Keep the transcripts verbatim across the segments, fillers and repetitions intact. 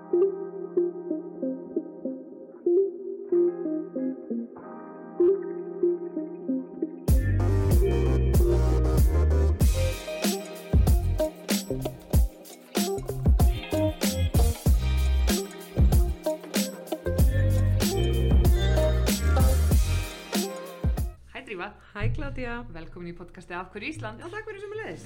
Hæ Claudia. Velkomin í podcasti Af hverju Ísland. Já, takk fyrir sömuleiðis.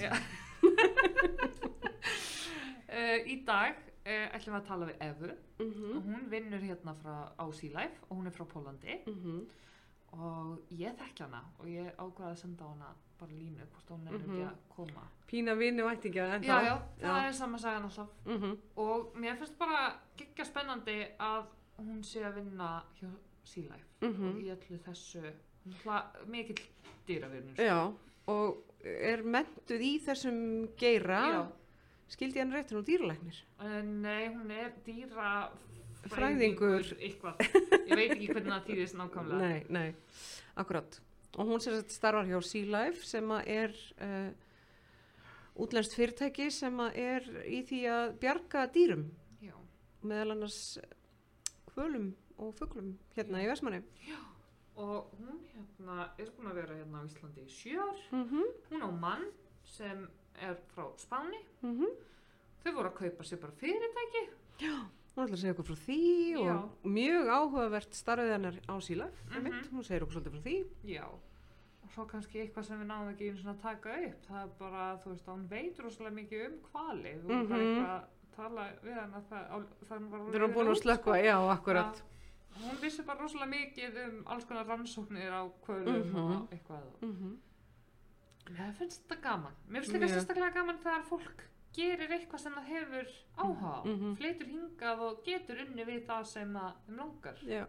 uh, Í dag uh, ætlum við að tala við Evu Mm-hmm. og hún vinnur hérna frá á Sea-Life og hún er frá Pólandi Mm-hmm. og ég þekki hana og ég ákvaði að senda á hana bara línu hvort hún er Mhm. ekki að koma. Pína vini og ættingja en Já, já, það er sama sagan alltaf Mm-hmm. og mér finnst bara geggja spennandi að hún sé að vinna hjá Sea-Life Mhm. og í öllu þessu mikill dýravinur. Já, og er mentuð í þessum geira. Já. Skildi hann rétt, hún er dýralæknir. Uh, nei, hún er dýra Fræðingur. eitthvað. Ég veit ekki hvernig það þýðist nákvæmlega. Nei, nei, akkurat. Og hún sem sagt starfar hjá Sea-Life sem að er uh, útlenskt fyrirtæki sem að er í því að bjarga dýrum, Já. meðal annars hvölum og fuglum hérna í Vestmanni. Og hún hérna er búin að vera hérna á Íslandi í sjö ár. Mm-hmm. Hún á mann sem er frá Spáni. Mm-hmm. Þau voru að kaupa sér bara fyrirtæki. Já, hún ætlar að segja okkur frá því Já. og mjög áhugavert starfið hennar á Sea-Life. Mhm. Mm-hmm. Hún segir okkur svolítið frá því. Já. Og svo kannski eitthvað sem við náðum ekki einu svona að taka upp. Það er bara, þú veist, að hún veit rosalega mikið um hvali. Þú voru bara Mhm. eitthvað að tala við hann að það, á- það var Við erum búin að slökkva, já, akkurat. Hún vissi bara rosalega mikið um alls konar rannsóknir á hvölum Mhm. og eitthvað. Mm-hmm. Mér finnst þetta gaman. Mér finnst líka Mjög. sérstaklega gaman þegar fólk gerir eitthvað sem það hefur áhuga á. Mhm. Flytur hingað og getur unni við það sem það um langar. Já,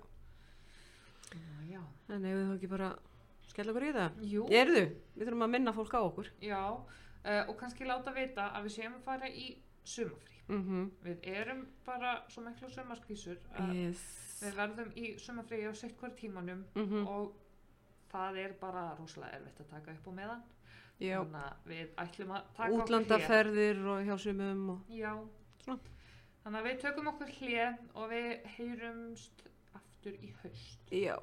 Já. en ef við þá ekki bara skella okkur í það. Jú. Erðu, við þurfum að minna fólk á okkur. Já. Uh, og kannski láta vita að við séum að fara í sumafrí. Mm-hmm. Við erum bara svo miklu sumarskvísur að Yes. við verðum í sumafrí á sitt hver tímanum Mm-hmm. og það er bara rosalega erfitt að taka upp á meðan. Já, Þannig að við ætlum að taka okkur hlé. útlandaferðir og hjá sumum og Já. Svona. Þannig að við tökum okkur hlé og við heyrumst aftur í haust. já,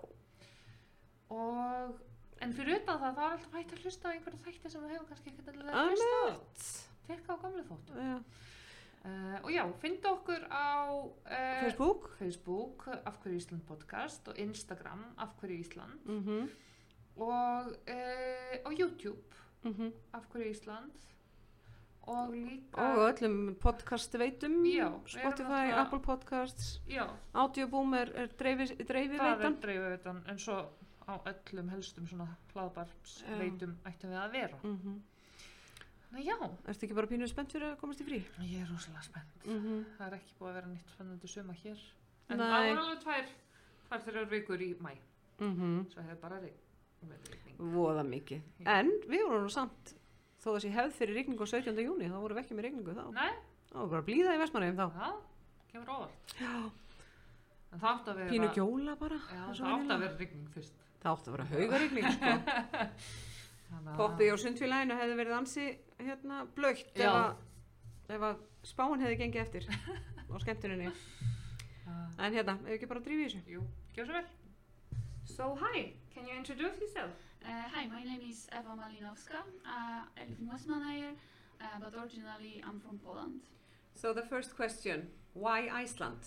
Og, en fyrir utan það, það er alltaf hægt að hlusta á einhverja þætti sem við hefum kannski ekkert alveg að hlusta á. annað. Tekka á gamlu þóttum. Já. Uh, og já, fyndu okkur á uh, Facebook. Facebook, Af hverju Ísland podcast og Instagram, Af hverju Ísland Mm-hmm. og uh, á YouTube, Mm-hmm. Af hverju Ísland og líka Og öllum podcast veitum, Já, við erum Spotify, náttúrulega- Apple Podcasts, Já, Audioboom er, er dreifi, dreifi það er veitan. dreifiveitan en svo á öllum helstum svona hlaðbarps Já. veitum ættum við að vera. Mm-hmm. Ná já, Ertu ekki bara pínu spennt fyrir að komast í frí? ég er rosalega spennt. Mm-hmm. Það er ekki búið að vera nýtt spennandi suma hér. En Nei. það voru alveg tvær, tvær þrjár vikur í mæ. Mm-hmm. Svo hefur bara rign- verið rigning. Voða mikið. Já. En við vorum nú samt, þó þessi hefð fyrir rigningu á sautjánda júní, þá vorum við ekki með rigningu þá. Nei, Það var bara blíða í Vestmannaeyjum þá. það kemur óvart. Já. En það átti að vera... Pínu gjóla bara. Já, eins og það átti venjulega. að vera rigning fyrst. Það átti að vera haugarigning, sko. Þannig að- Poppið á Sundfélaginu hefði verið ansi hérna blökt ef Já. að ef að spáin hefði gengið eftir á skemmtuninni. Uh, En hérna, ef ekki bara drífi í þessu. jú, gjör svo vel. So, hi, can you introduce yourself? Uh, hi, my name is Eva Malinowska. Uh, I live in Westmannaeyjar, uh, but originally I'm from Poland. So the first question, why Iceland?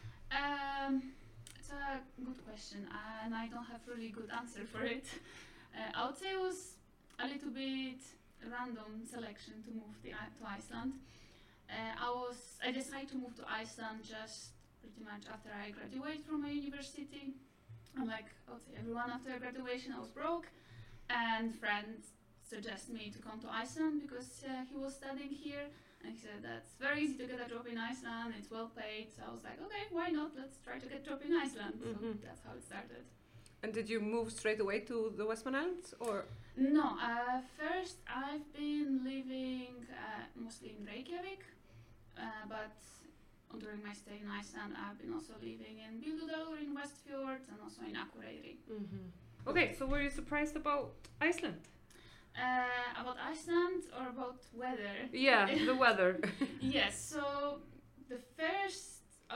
Um, it's a good question, uh, and I don't have really good answer for it. Uh, I would say it was a little bit random selection to move the, to Iceland. Uh, I was I decided to move to Iceland just pretty much after I graduated from my university. I'm like, I would say everyone after graduation I was broke, and friends suggested me to come to Iceland because uh, he was studying here, and he said that's very easy to get a job in Iceland, it's well paid. So I was like, okay, why not? Let's try to get a job in Iceland. So Mhm. that's how it started. And did you move straight away to the Westman Islands or? No, uh, first I've been living uh, mostly in Reykjavik, uh, but during my stay in Iceland I've been also living in Bíldudalur in Westfjord and also in Akureyri. Mm-hmm. Okay, so were you surprised about Iceland? Uh, about Iceland or about weather? Yeah, the weather. Yes, so the first uh,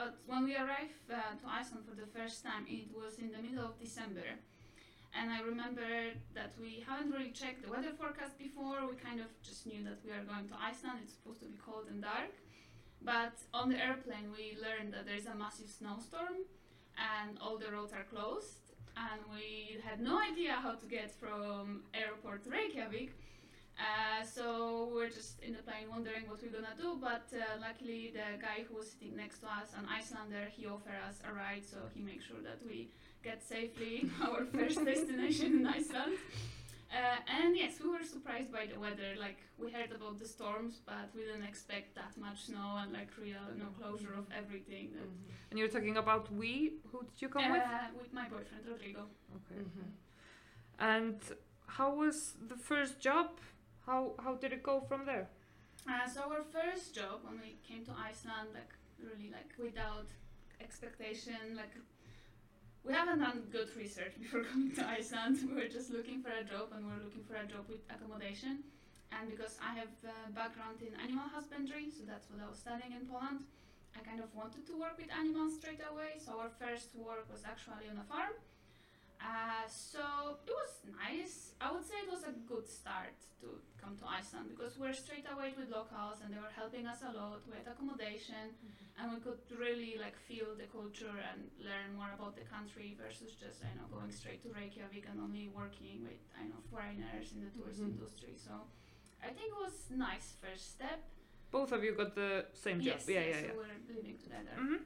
when we arrived uh, to Iceland for the first time, it was in the middle of December. And I remember that we haven't really checked the weather forecast before. We kind of just knew that we are going to Iceland. It's supposed to be cold and dark. But on the airplane, we learned that there's a massive snowstorm and all the roads are closed. And we had no idea how to get from airport to Reykjavik. Uh, so we were just in the plane wondering what we're gonna do, but uh, luckily the guy who was sitting next to us, an Icelander, he offered us a ride, so he made sure that we get safely our first destination in Iceland. Uh, and yes, we were surprised by the weather. Like, we heard about the storms, but we didn't expect that much snow and like real no closure of everything. That Mm-hmm. And you're talking about we? Who did you come uh, with? with my boyfriend Rodrigo. Okay. Mm-hmm. And how was the first job? How how did it go from there? Uh, so our first job when we came to Iceland, like really like without expectation, like we haven't done good research before coming to Iceland. We were just looking for a job, and we were looking for a job with accommodation. And because I have a background in animal husbandry, so that's what I was studying in Poland, I kind of wanted to work with animals straight away. So our first work was actually on a farm. Uh, so it was nice. I would say it was a good start to come to Iceland because we're straight away with locals and they were helping us a lot. We had accommodation mm-hmm. and we could really like feel the culture and learn more about the country versus just, I know, going straight to Reykjavik and only working with, I know, foreigners in the tourist mm-hmm. industry. So I think it was a nice first step. Both of you got the same job? Yes, yeah, yes, yeah, so yeah. we're living together. Mm-hmm.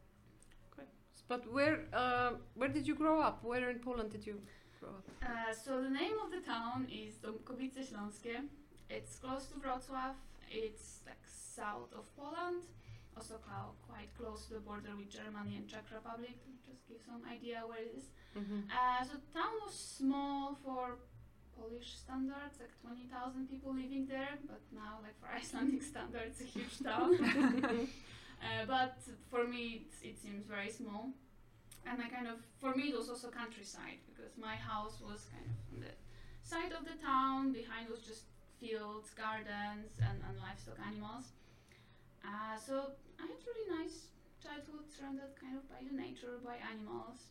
But where uh, where did you grow up? Where in Poland did you grow up? Uh, so the name of the town is Domkowice Śląskie. It's close to Wrocław. It's like south of Poland, also cl- quite close to the border with Germany and Czech Republic. To just give some idea where it is. Mm-hmm. Uh, so the town was small for Polish standards, like twenty thousand people living there. But now, like for Icelandic standards, it's a huge town. Uh, but for me, it, it seems very small. And I kind of, for me, it was also countryside because my house was kind of on the side of the town. Behind was just fields, gardens, and, and livestock animals. Uh, so I had really nice childhood surrounded kind of by the nature, by animals.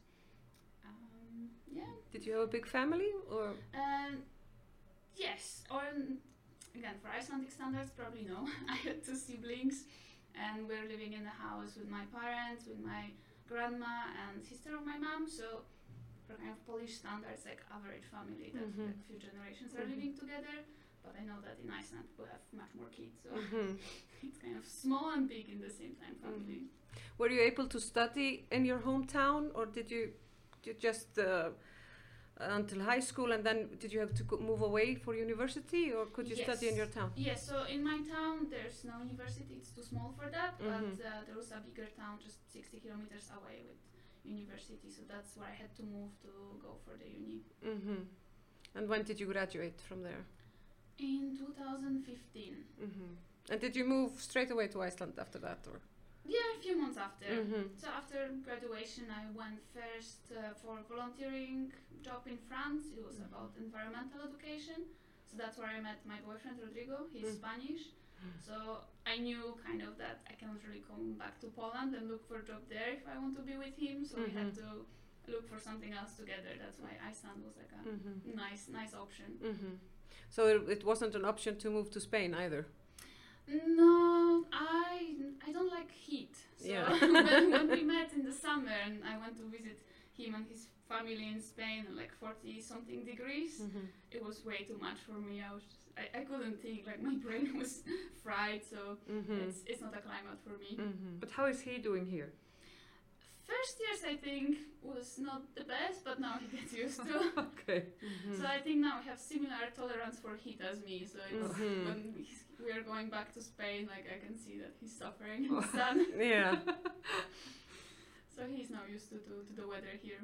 Um, yeah. Did you have a big family or? Um, yes, or again, for Icelandic standards, probably no. I had two siblings. And we're living in the house with my parents, with my grandma and sister of my mom. So for kind of Polish standards, like average family, that mm-hmm. like few generations are mm-hmm. living together. But I know that in Iceland people have much more kids, so mm-hmm. it's kind of small and big in the same time family. Mm-hmm. Were you able to study in your hometown, or did you, you just uh, until high school, and then did you have to go move away for university, or could you yes. study in your town? Yes, so in my town there's no university, it's too small for that, mm-hmm. but uh, there was a bigger town just sixty kilometers away with university, so that's where I had to move to go for the uni. Mm-hmm. And when did you graduate from there? In two thousand fifteen. Mm-hmm. And did you move straight away to Iceland after that, or? Yeah, a few months after. Mm-hmm. So after graduation I went first uh, for volunteering job in France. It was mm-hmm. about environmental education. So that's where I met my boyfriend Rodrigo. He's mm-hmm. Spanish. Mm-hmm. So I knew kind of that I cannot really come back to Poland and look for a job there if I want to be with him. So mm-hmm. we had to look for something else together. That's why Iceland was like a mm-hmm. nice, nice option. Mm-hmm. So it, it wasn't an option to move to Spain either? No, I I don't like heat. So yeah. when, when we met in the summer and I went to visit him and his family in Spain at like forty something degrees, mm-hmm. it was way too much for me. I was just, I, I couldn't think, like my brain was fried, so mm-hmm. it's it's not a climate for me. Mm-hmm. But how is he doing here? First years I think was not the best, but now he gets used to. Okay. Mm-hmm. So I think now we have similar tolerance for heat as me. So it's mm-hmm. when we, we are going back to Spain, like I can see that he's suffering in the sun. Yeah. So he's now used to, to, to the weather here.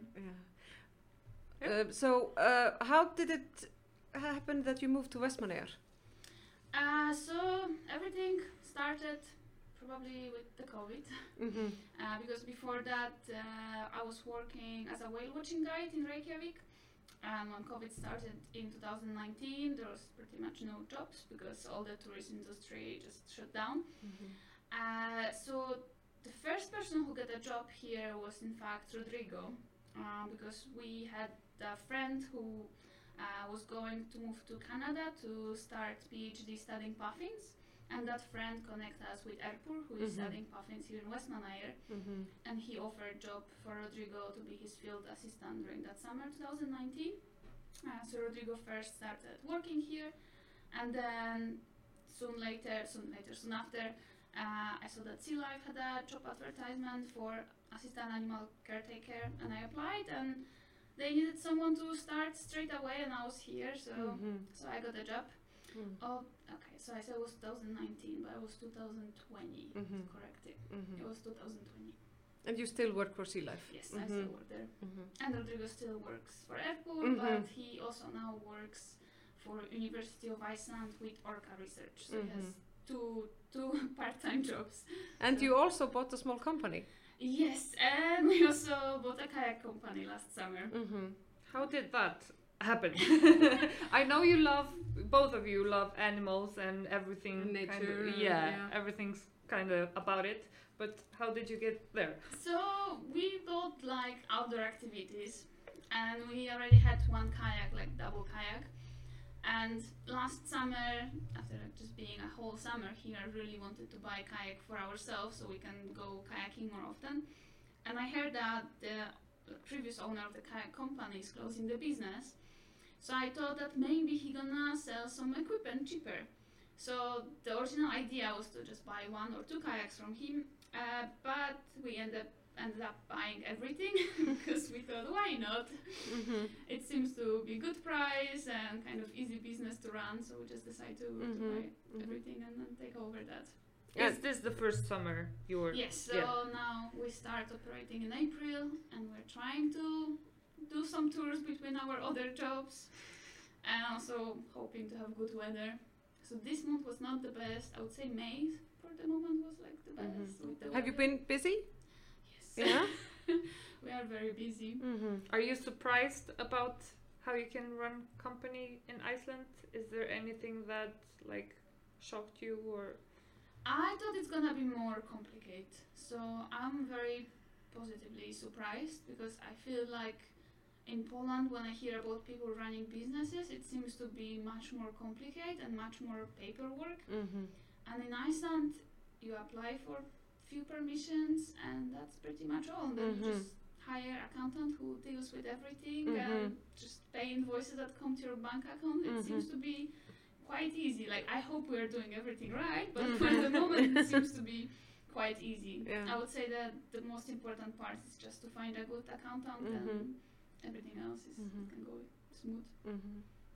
Yeah. Uh, so uh, how did it happen that you moved to Vestmannaeyjar? Uh, so everything started probably with the COVID, mm-hmm. uh, because before that uh, I was working as a whale watching guide in Reykjavik, and when COVID started in two thousand nineteen there was pretty much no jobs because all the tourist industry just shut down. Mm-hmm. Uh, so the first person who got a job here was in fact Rodrigo, uh, because we had a friend who uh, was going to move to Canada to start PhD studying puffins, and that friend connected us with Erpur, who is Mhm. studying puffins here in Westmannaeyr, Mm-hmm. and he offered a job for Rodrigo to be his field assistant during that summer twenty nineteen. Uh, so Rodrigo first started working here, and then soon later, soon later, soon after, uh, I saw that Sea Life had a job advertisement for assistant animal caretaker, and I applied, and they needed someone to start straight away, and I was here, so Mm-hmm. so I got a job. Mm. Oh, okay, so I said it was twenty nineteen, but it was two thousand twenty. Mhm. Correct it. Mm-hmm. It was two thousand twenty. And you still work for Sea Life? Yes, I Mhm. still work there. Mm-hmm. And Rodrigo still works for Erpur, Mhm. but he also now works for University of Iceland with orca research. So he has Mhm. two two part-time jobs. And So- you also bought a small company? Yes, and we also bought a kayak company last summer. Mm-hmm. How did that happen? I know you love, both of you love animals and everything. kind Nature, of, yeah, yeah. everything's kind of about it. But how did you get there? So we bought like outdoor activities, and we already had one kayak, like double kayak. And last summer, after just being a whole summer here, I really wanted to buy a kayak for ourselves so we can go kayaking more often. And I heard that the previous owner of the kayak company is closing the business. So I thought that maybe he gonna sell some equipment cheaper. So the original idea was to just buy one or two kayaks from him, uh, but we ended up, ended up buying everything because we thought, why not? Mm-hmm. It seems to be good price and kind of easy business to run, so we just decided to, Mhm. to buy Mhm. everything and then take over that. Yeah. Is this the first summer you were? Yes, so Yeah. now we start operating in April, and we're trying to do some tours between our other jobs, and also hoping to have good weather. So this month was not the best. I would say May for the moment was like the best. Mhm. With the Have you weather. been busy? Yes. Yeah. We are very busy. Mm-hmm. Are you surprised about how you can run company in Iceland? Is there anything that like shocked you or? I thought it's gonna be more complicated, so I'm very positively surprised because I feel like in Poland, when I hear about people running businesses, it seems to be much more complicated and much more paperwork. Mm-hmm. And in Iceland, you apply for few permissions, and that's pretty much all. And then Mhm. you just hire accountant who deals with everything Mhm. and just pay invoices that come to your bank account. It Mhm. seems to be quite easy. Like, I hope we're doing everything right, but Mhm. for the moment it seems to be quite easy. Yeah. I would say that the most important part is just to find a good accountant, Mhm. and everything else is Mhm. can go smooth. Mm-hmm.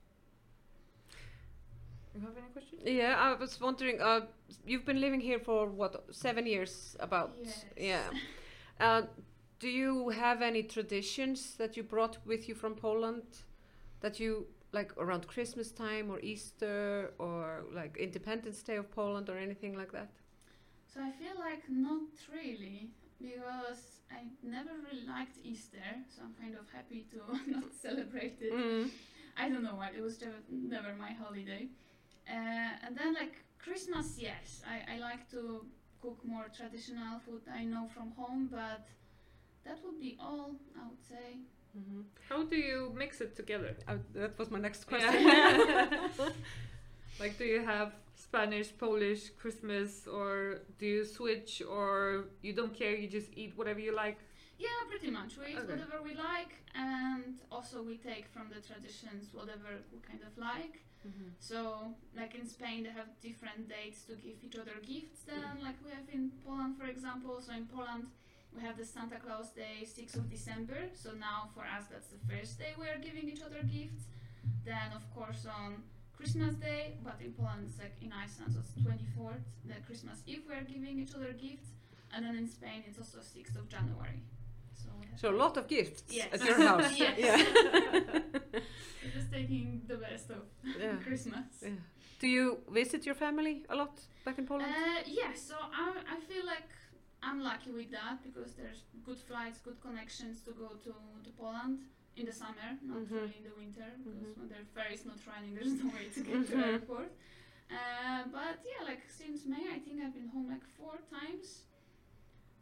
You have any questions? Yeah, I was wondering. Uh, you've been living here for what, seven years? About. Yes. Yeah. Uh, do you have any traditions that you brought with you from Poland, that you like around Christmas time or Easter or like Independence Day of Poland or anything like that? So I feel like not really, because I never really liked Easter, so I'm kind of happy to not celebrate it. Mm. I don't know why, it was never, never my holiday. Uh, and then like Christmas, yes, I, I like to cook more traditional food I know from home, but that would be all, I would say. Mm-hmm. How do you mix it together? Uh, that was my next question. Yeah. Like, do you have Spanish, Polish, Christmas, or do you switch, or you don't care, you just eat whatever you like? Yeah, pretty much. We eat Okay. whatever we like, and also we take from the traditions whatever we kind of like. Mm-hmm. So, like in Spain, they have different dates to give each other gifts than like we have in Poland, for example. So in Poland, we have the Santa Claus Day, sixth of December. So now for us, that's the first day we are giving each other gifts. Then, of course, on Christmas Day, but in Poland, it's like in Iceland, so it's twenty-fourth, the Christmas Eve, we are giving each other gifts. And then in Spain, it's also sixth of January. So, we have So a lot of gifts Yes. at your house. Yes. Yeah. we're just taking the best of Yeah. Christmas. Yeah. Do you visit your family a lot back in Poland? Uh, yes, so I, I feel like I'm lucky with that because there's good flights, good connections to go to, to Poland in the summer, not Mhm. really in the winter, because Mhm. when the ferry is not running, there's no way to get to Mhm. the airport. Uh, but yeah, like since May, I think I've been home like four times.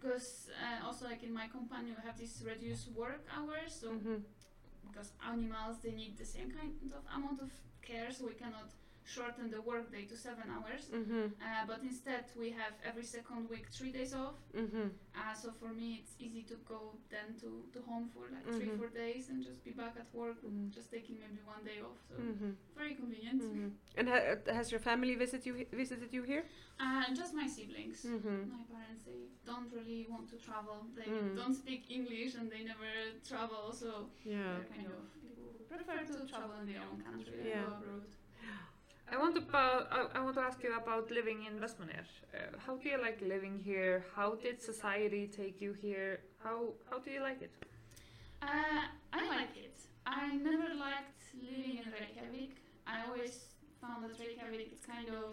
because uh, also like in my company we have these reduced work hours, so Mm-hmm. because animals they need the same kind of amount of care, so we cannot shorten the workday to seven hours. Mm-hmm. Uh, but instead we have every second week three days off. Mm-hmm. Uh, so for me it's easy to go then to, to home for like three Mhm. four days and just be back at work, Mhm. just taking maybe one day off. So Mm-hmm. very convenient. Mm-hmm. And ha- has your family visit you he- visited you here? Uh, just my siblings. Mm-hmm. My parents they don't really want to travel. They Mm. don't speak English and they never travel. So Yeah. they're kind of people who prefer to travel in their own country and Yeah. go abroad. I want to about, I, I want to ask you about living in Vestmannaeyjar. Uh, how do you like living here? How did society take you here? How how do you like it? Uh, I like it. I never liked living in Reykjavik. I always found that Reykjavik is kind of,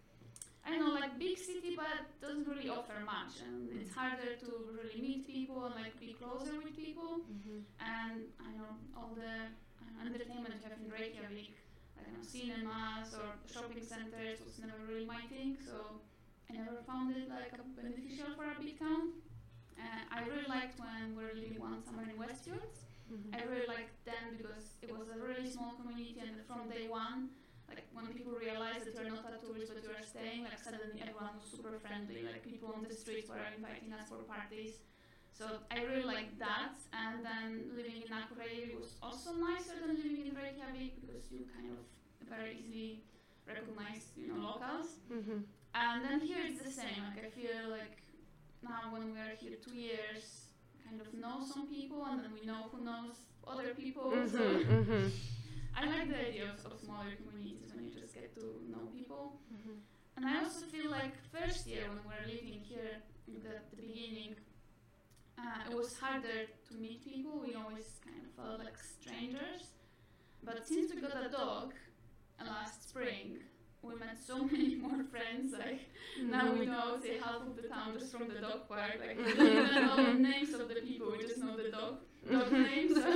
I don't know, like big city, but doesn't really offer much, and it's harder to really meet people and like be closer with people. Mm-hmm. And I know all the uh, entertainment you have in Reykjavik, like you know, cinemas or shopping centers, was never really my thing. So I never found it like a beneficial for a big town. Uh, I really liked when we were living one summer in Westfjords. Mm-hmm. I really liked them because it was a really small community, and from day one, like when people realized that you're not a tourist but you're staying, like suddenly everyone was super friendly. Like people on the streets were inviting us for parties. So I really liked that. And then living in Akureyri was also nicer than living in Reykjavik because you kind of very easily recognize, you know, locals. Mm-hmm. And then here it's the same. Like I feel like now when we are here two years, kind of know some people, and then we know who knows other people. So Mm-hmm. Mm-hmm. I like the idea of, of smaller communities when you just get to know people. Mm-hmm. And I also feel like first year when we were living here in the, the beginning, uh, it was harder to meet people. We always kind of felt like strangers. But since we got a dog uh, last spring, we met so many more friends. Like now we know, say, half of the town just from the dog park. Like we don't even know the names of the people. We just know the dog dog names. So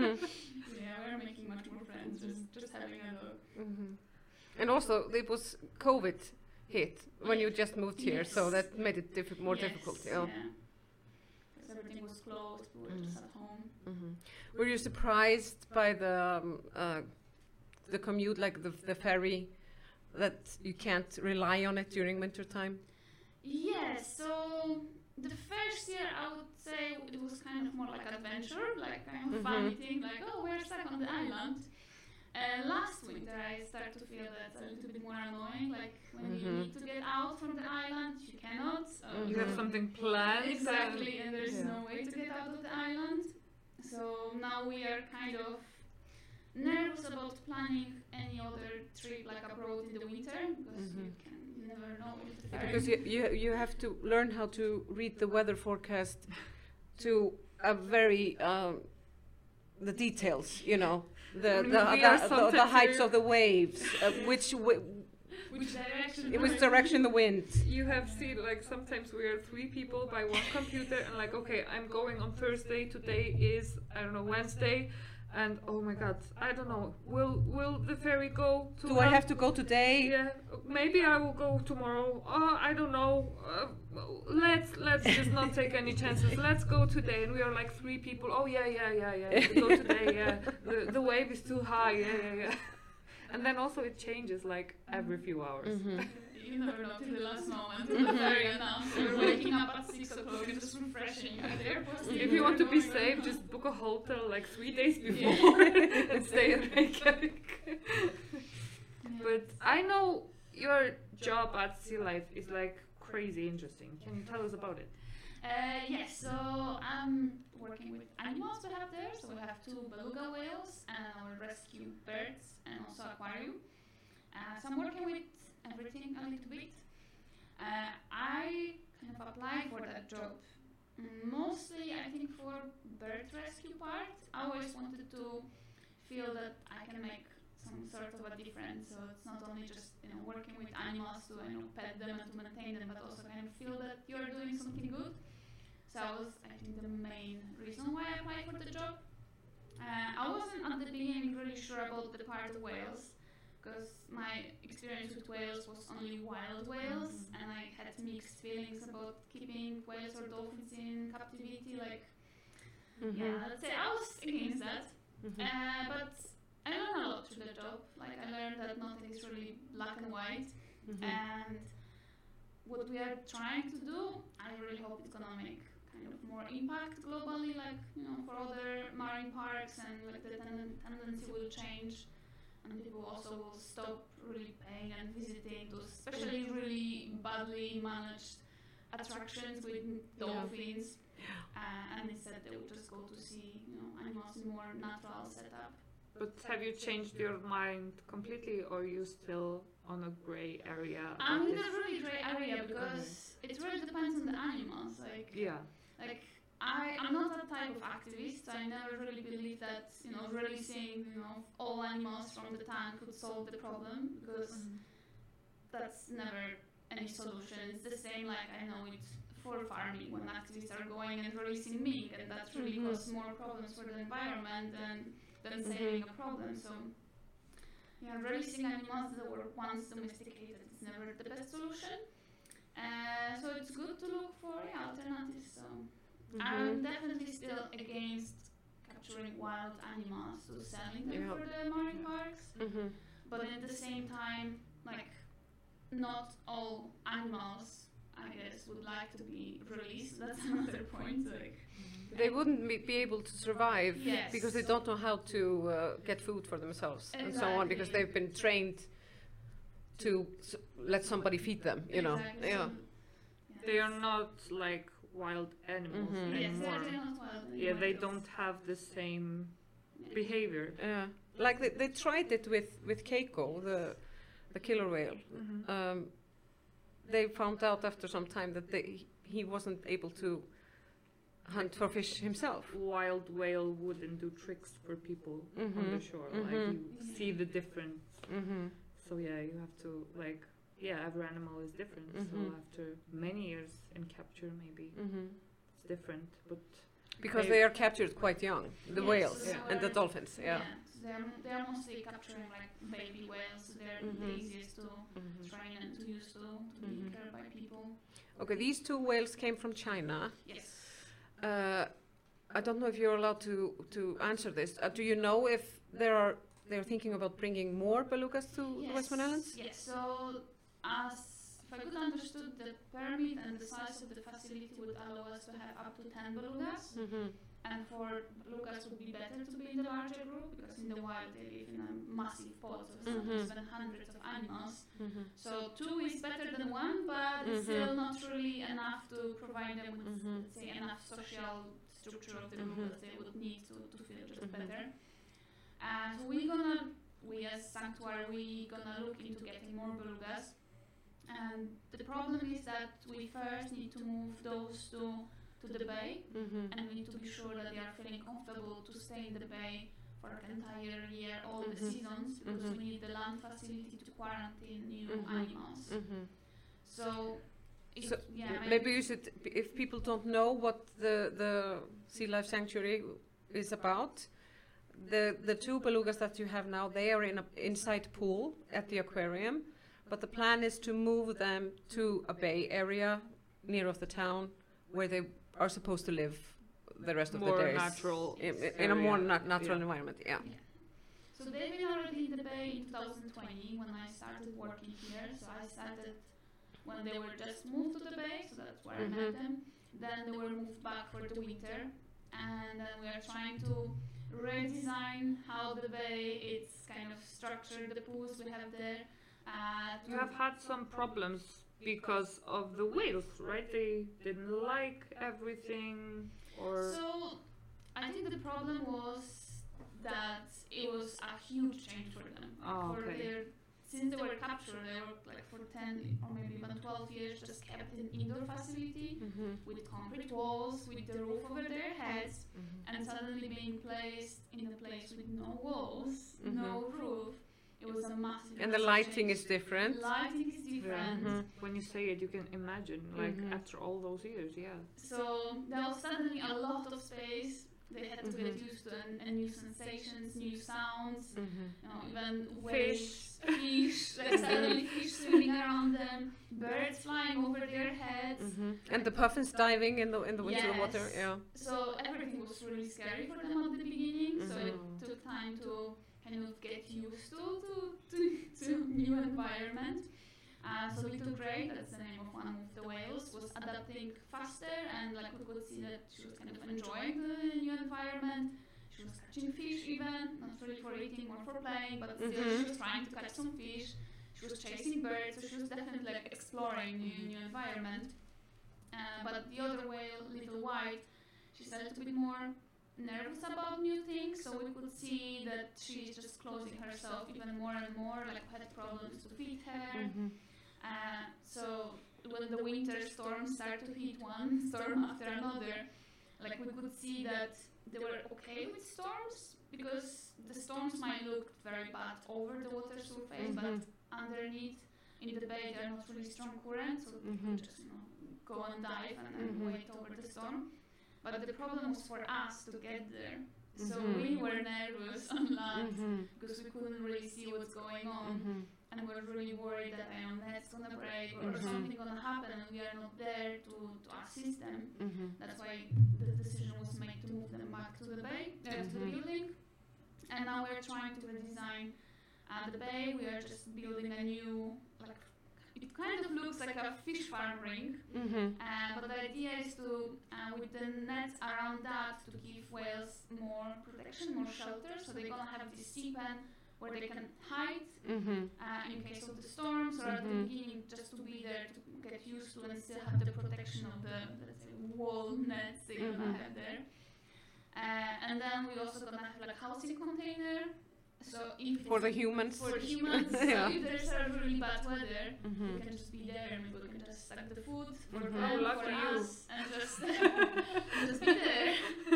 yeah, we're making much more friends just just having a dog. Mm-hmm. And also, it was COVID hit when you just moved here, so Yes. that made it diffi- more Yes, difficult. Yeah. Because everything was closed. We were Mm. just at home. Mm-hmm. Were you surprised by the um, uh, the commute, like the the ferry, that you can't rely on it during winter time? Yes, so the first year I would say it was kind of more like adventure, like kind of fun Mhm. thing, like oh we're stuck on the island. Uh, last winter I started to feel that a little bit more annoying, like when you Mhm. need to get out from the island, you cannot. So You have Mhm. something planned. exactly, and there's Yeah. no way to get out of the island. So now we are kind of nervous about planning any other trip like abroad in the winter because Mhm. you can you never know if the Because you, you you have to learn how to read the weather forecast to a very um, the details, you know, the I mean, the, we the, are the, the sometimes heights here- of the waves, uh, which w- which direction it was direction the wind. You have seen, like, sometimes we are three people by one computer, and like, okay, I'm going on Thursday. Today is, I don't know, Wednesday, and oh my God, I don't know. Will will the ferry go to? Do I have to go today? Yeah, maybe I will go tomorrow. Oh, I don't know. Uh, let's let's just not take any chances. Let's go today. And we are like three people. Oh yeah, yeah, yeah, yeah. We go today. Yeah, the the wave is too high. Yeah, yeah, yeah. And then also it changes like every few hours. Mhm. You never know till the last moment. Till the ferry announced you're waking up at six o'clock and just refreshing at the airport. If you want to be safe, just book a hotel like three days before and stay in Reykjavik. But I know your job at Sea Life is like crazy interesting. Can you tell us about it? Uh, yes, so I'm working with animals we have there. So we have two beluga whales and our rescue birds and also aquarium. Uh, so I'm working with everything a little bit. Uh, I kind of applied for that job mm, mostly, I think, for bird rescue part. I always wanted to feel that I can make some sort of a difference. So it's not only just you know working with animals to you know pet them and to maintain them, but also kind of feel that you're doing something good. So that was, I think, the main reason why I applied for the job. Uh, I wasn't at the beginning really sure about the part of whales, because my experience with whales was only wild whales, Mhm. and I had mixed feelings about keeping whales or dolphins in captivity. Like, Mhm. yeah, let's say I was against that. Mhm. Uh, but I learned a lot through the job. Like, I learned that nothing is really black and white, Mhm. and what we are trying to do, I really hope it's gonna make kind of more impact globally, like, you know, for other marine parks, and like the ten- tendency will change, and people also will stop really paying and visiting those, especially really badly managed attractions with dolphins, uh, and instead they will just go to see, you know, animals in more natural setup. But have you changed your mind completely, or are you still on a grey area? I'm about in this? a really grey area because it really depends on the animals. Like, Yeah. like I, I'm not that type of activist. I never really believe that, you know, releasing, you know, all animals from the tank could solve the problem, because that's never any solution. It's the same, like, I know it's for farming when activists are going and releasing mink, and that really Mhm. causes more problems for the environment than, than Mhm. saving a problem. So, yeah, releasing animals that were once domesticated is never the best solution. Uh, so it's good to look for, yeah, alternatives. So I'm definitely still against capturing wild animals to selling them Yeah. for the marine parks, Mhm. but at the same time, like, not all animals, I guess, would like to be released. That's another point. Like, They wouldn't be, be able to survive Yes. because they don't know how to uh, get food for themselves and so on, because Exactly. they've been trained to s- let somebody feed them, you know. Exactly. Yeah. So, yeah, They are that's- not like wild animals Mhm. Yes, anymore. they're not wild Yeah, they animals. don't have the same Yeah. behavior. Yeah. Like they, they tried it with, with Keiko, the the killer whale. Mm-hmm. Um, they found out after some time that they, he wasn't able to hunt for fish himself. Wild whale wouldn't do tricks for people on Mhm. the shore. Mhm. Like you see the difference. Mm-hmm. So yeah, you have to like yeah, every animal is different. Mhm. So after many years in capture, maybe Mm-hmm. it's different. But Because They- they are captured quite young, the Yes, whales so and the they're- dolphins. Yeah. so they're, they're mostly capturing like baby whales. So they're Mhm. the easiest to Mhm. train and to use to, to Mhm. be cared by people. Okay, these two whales came from China. Yes. Uh, I don't know if you're allowed to to answer this. Uh, do you know if there are they're thinking about bringing more belugas to the Westman Islands? Yes. So, as if I could understood, the permit and the size of the facility would allow us to have up to ten belugas, Mm-hmm. and for belugas would be better to be in the larger group, because in the wild they live in a massive pod, so sometimes Mhm. even hundreds of animals. Mm-hmm. So two is better than one, but it's Mhm. still not really enough to provide them with, Mhm. let's say, enough social structure of the group Mhm. that they would need to, to feel just Mhm. better. Uh, so we're gonna, we as Sanctuary, we gonna look into getting more belugas. And the problem is that we first need to move those to, to the bay, Mm-hmm. and we need to be sure that they are feeling comfortable to stay in the bay for an entire year, all the Mhm. seasons, because Mhm. we need the land facility to quarantine new Mhm. animals. Mm-hmm. So, if, So, yeah, Maybe you should, if people don't know what the the Sea Life Sanctuary is about, the the two belugas that you have now, they are in a inside pool at the aquarium, but the plan is to move them to a bay area near of the town where they are supposed to live the rest of more the days. natural in, in a more area. na- natural Yeah. environment. Yeah. So they've been already in the bay in two thousand twenty when I started working here. So I started when they were just moved to the bay, so that's where I Mhm. met them. Then they were moved back for the winter, and then we are trying to redesign how the bay is kind of structured, the pools we have there. Uh, to You have had some problems because of the whales, right? They didn't like everything, or So I think the problem was that it was a huge change for them. Oh, for okay. their, since they were captured, they were like for ten or maybe even twelve years just kept in indoor facility Mm-hmm. with concrete walls, with the roof over their heads, and suddenly being placed in a place with no walls, Mhm. no roof. It was a massive. And the massive lighting change. is different. Lighting is different. Mhm. when you say it, you can imagine. Like Mhm. after all those years, yeah. So there was suddenly a lot of space they had to Mhm. get used to an, a new sensations, new sounds, Mhm. you know, even waves, fish, like suddenly fish swimming around them, birds flying over their heads. Mhm. And the puffins diving in the in the into the water. Yes. Yeah. So everything was really scary for them at the beginning. So Mhm. it took time to kind of get used to to to, to new environment. Uh, so Little Grey, that's the name of one of the whales, was adapting faster, and like we could see that she was kind of enjoying the new environment. She was catching fish even, not really for eating or for playing, but still Mhm. she was trying to catch some fish. She was chasing birds, so she was definitely like exploring new new environment. Uh, but the other whale, Little White, she's a little bit more nervous about new things, so we could see that she's just closing herself even more and more, like had problems to feed her. Mhm. Uh, so when the winter storms started to hit one storm after another, like we could see that they were okay with storms, because the storms might look very bad over the water surface, Mhm. but underneath in the bay there are not really strong currents, so Mhm. people just you know go and dive and, and Mhm. wait over the storm. But the problem was for us to get there. So Mhm. we were nervous on land Mhm. because we couldn't really see what's going on, Mhm. and we were really worried that our net's gonna break or Mhm. something gonna happen, and we are not there to, to assist them. Mhm. That's why the decision was made to move them back to the bay, uh, to the Mhm. building. And now we're trying to redesign uh, the bay. We are just building a new, like, it kind of looks like a fish farm ring. Mhm. Uh, but the idea is to, uh, with the net around that, to give whales more protection, more shelter. So they're gonna have this sea pen where they can hide Mhm. uh, in case of the storms, or at the Mhm. beginning just to be there to get used to and still have the protection of the, let's say, wall nets they're Mhm. gonna have there. Uh, and then we also gonna have like a housing container. So if For the it's- humans. for the humans, Yeah. so if there's a really bad weather, we Mhm. can just be there and we can just stack the food for Mhm. them, Oh, for lucky you. us, and just, just be there.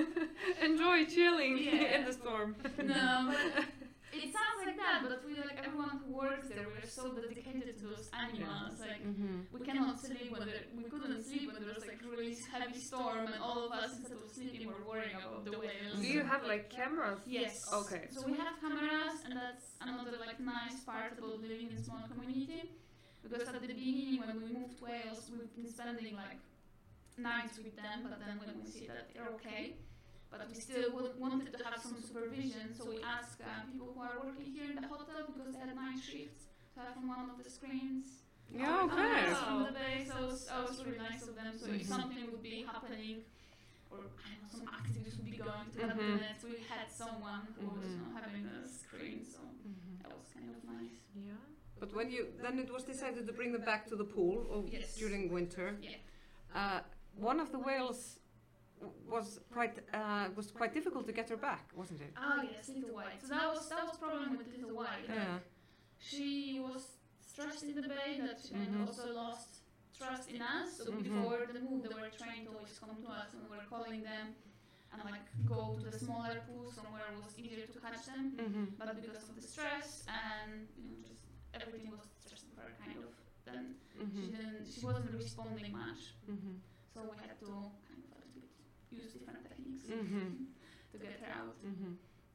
Enjoy chilling Yeah. in the storm. No, but it sounds like that, but we like everyone who works there, we're so dedicated to those animals. Like Mhm. we cannot sleep when there, we couldn't sleep when there was like really heavy storm, and all of us instead of sleeping were worrying about the whales. Do you have like cameras? Yes. Okay. So we have cameras, and that's another like nice part about living in small community. Because at the beginning, when we moved to Wales, we've been spending like nights with them, but then when we see that they're okay, but we still w- wanted to have some supervision, so we asked uh, people who are working here in the hotel, because they had night shifts, to have on one of the screens. Yeah. our Okay. cameras from the bay, so it was, that was really nice of them. So if Mhm. something would be happening, or I don't know, some activities would be going to cut Mhm. the nets, we had someone who was you Mhm. know, having a screen, so Mhm. that was kind of nice. Yeah. But when you then it was decided to bring them back to the pool or Yes. during winter. Yeah. Uh, one of the whales w- was quite uh, was quite difficult to get her back, wasn't it? Ah yes, Little White. So that was that was problem with Little White. that Yeah. She was stressed in the bay, that she kind Mhm. of also lost trust in us. So Mhm. before the move, they were trained to always come to us, and we were calling them and like go to the smaller pools somewhere it was easier to catch them. Mhm. But because of the stress and you know just everything was stressing for her, kind of, then she Mhm. didn't, she wasn't responding much. Mhm. So we had to kind of a little bit use different techniques Mhm. to get her out. Mhm.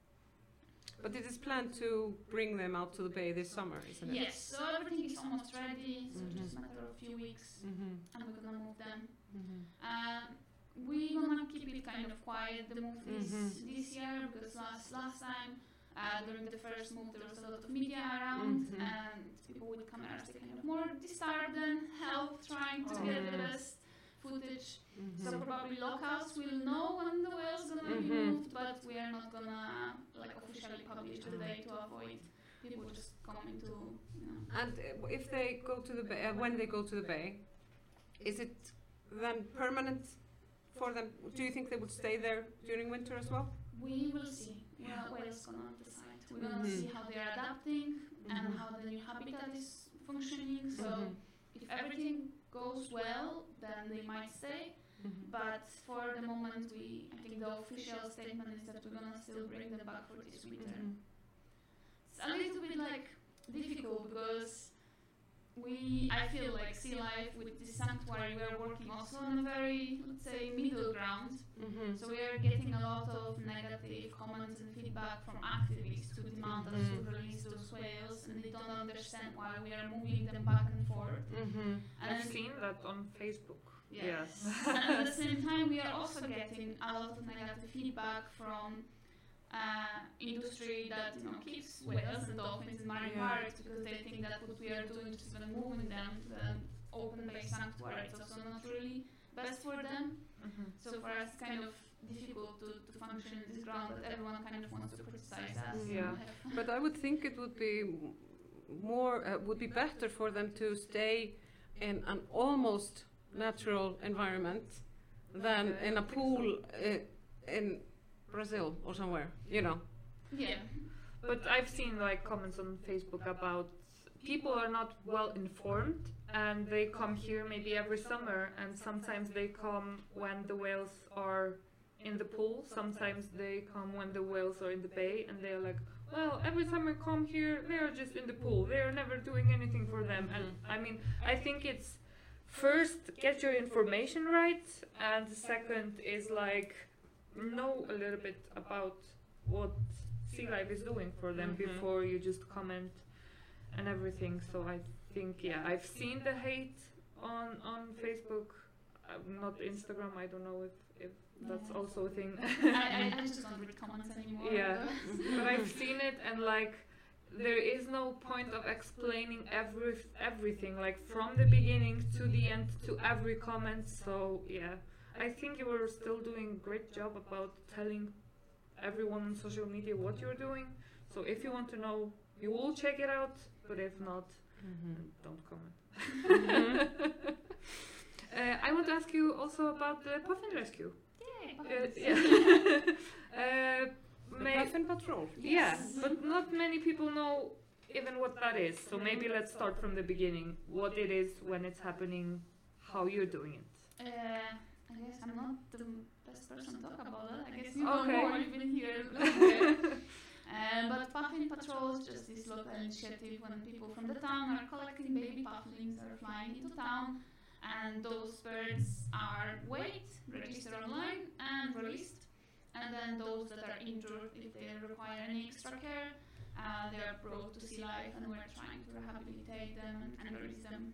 But it is planned to bring them out to the bay this summer, isn't it? Yes, so everything is almost ready. So Mhm. just a matter of a few weeks, Mhm. and we're gonna move them. Mhm. Uh, we're gonna keep it kind of quiet, the move this, Mhm. this year, because last last time uh, during the first move there was a lot of media around, Mhm. and people with cameras they kind of more disturb than help trying to get the Oh. best footage. Mhm. So probably locals will know when the whale's gonna be Mhm. moved, but we are not gonna like officially publish the day to avoid people just coming to you know. And uh, if they go to the bay, uh, when they go to the bay, is it then permanent for them? Do you think they would stay there during winter as well? We will see. Well, whales gonna decide. We're gonna Mhm. see how they are adapting and Mhm. how the new habitat is functioning. So Mhm. if everything goes well, then they might stay. Mhm. But for the moment, we I think the official statement is that we're gonna still bring them back for this winter. Mhm. It's a little bit like difficult because we, I feel like Sea Life with the sanctuary, we are working also on a very, let's say, middle ground. Mm-hmm. So we are getting a lot of negative comments and feedback from activists to demand us to release those whales, and they don't understand why we are moving them back and forth. Mm-hmm. And I've seen that on Facebook. yes. And at the same time, we are also getting a lot of negative feedback from uh, industry that you know keeps whales and dolphins in marine Yeah. parks, because they think that what we are doing is just even moving them to the open bay sanctuary. It's also not really best for them. Mm-hmm. So for us, it's kind of difficult to, to function in this ground that everyone kind of wants to criticize us. and Yeah. have- But I would think it would be m- more, uh, would be better for them to stay in an almost natural environment than Okay, in I a think pool uh, in Brazil or somewhere, you know. Yeah. But I've seen like comments on Facebook about people are not well informed and they come here maybe every summer, and sometimes they come when the whales are in the pool, sometimes they come when the whales are in the bay, and they're like, well, every time I come here they are just in the pool, they are never doing anything for them. And I mean, I think it's first get your information right, and the second is like know a little bit about what Sea Life is doing for them Mhm. before you just comment and everything. So I think, yeah, I've seen the hate on on Facebook, uh, not Instagram. I don't know if, if that's Yeah. also a thing. I, I, I just don't read comments anymore. Yeah. But I've seen it, and like there is no point of explaining every everything like from the beginning to the end to every comment. So yeah, I think you were still doing a great job about telling everyone on social media what you're doing. So if you want to know, you will check it out, but if not, Mm-hmm. then don't comment. uh, I want to ask you also about the puffin rescue. Yay, Uh, puffins. yeah. uh, The may- Puffin Patrol. yeah, Yes. but not many people know even what that is. So maybe let's start from the beginning. What it is, when it's happening, how you're doing it. Uh, I guess I'm not the best person to talk about that. I guess you Okay. know more. You've been here longer. Um, but Puffin Patrol is just this local initiative when people from the town are collecting baby puffins that are flying into town, and those birds are weighed, registered online, and released. And then those that are injured, if they require any extra care, uh, they are brought to Sea Life, and we're trying to rehabilitate them and, and release them.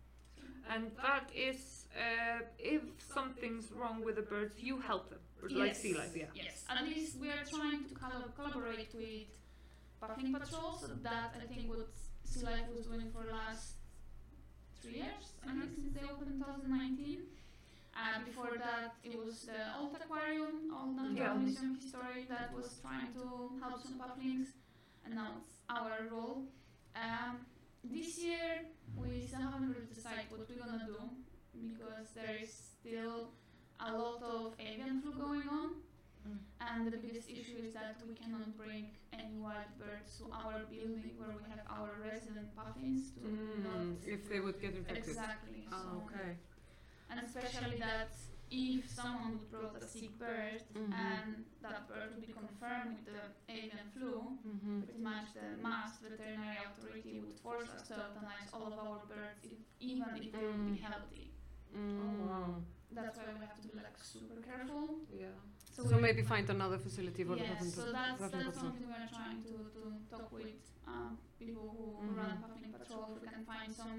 And that is, uh, if something's wrong with the birds, you help them. Or like Sea Life, yeah. Yes. At least we are trying to collab- collaborate with Puffin Patrol, so that I think what Sea Life was doing for the last three years, I think, since they opened in twenty nineteen. Uh, before that, it was the Old Aquarium, Old Natural Yeah. Museum History, that was trying to help some puffins, and now it's our role. Um, this year, we still haven't really decided what we're gonna do, because there is still a lot of avian flu going on, Mm. and the biggest issue is that we cannot bring any wild birds to our building where we have our resident puffins to not Mm, if they would get infected. exactly. Ah, so okay. and especially that if someone would brought a sick bird Mhm. and that bird would be confirmed with the avian flu, Mm-hmm. pretty much the Mass Veterinary Authority would force us to euthanize all of our birds, if, even if they would be Mm. healthy. Oh, wow. That's why we have to be like super careful. Yeah. So, So we're- maybe find another facility for the yes, Puffin so Pat- that's, Puffin that's Patrol. something we are trying to, to talk with um, people who, who run Mhm. Puffin Patrol. If we can find some